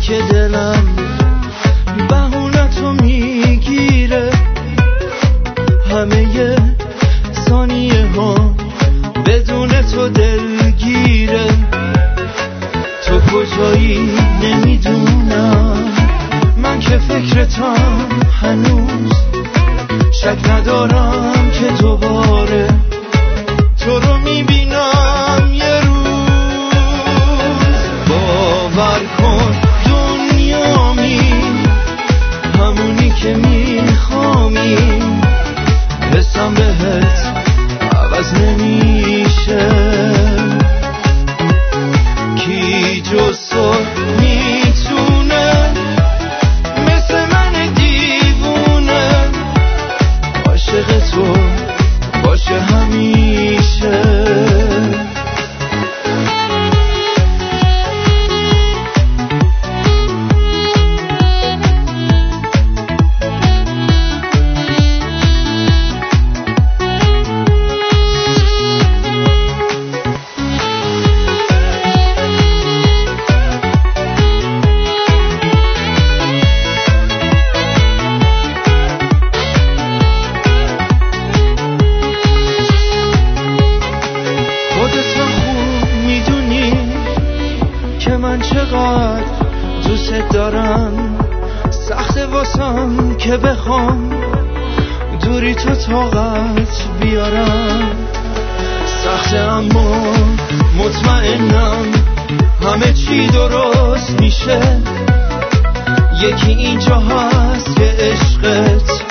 که دلم بهونه تو میگیره، همه ثانیه ها بدون تو دلگیره. تو کجایی نمیدونم، من که فکرتم هنوز، شک ندارم که دوباره تو رو میبینم یه روز. باور کن دنیامی همونی که میخوامی، حسم بهت عوض نمیشه. کی جز تو میتونه مثل من دیوونه عاشق تو باشه همیشه. من چقدر دوست دارم، سخت واسم که بخوام دوری تو طاقت بیارم. سخته اما مطمئنم همه چی درست میشه. یکی اینجا هست که عشقت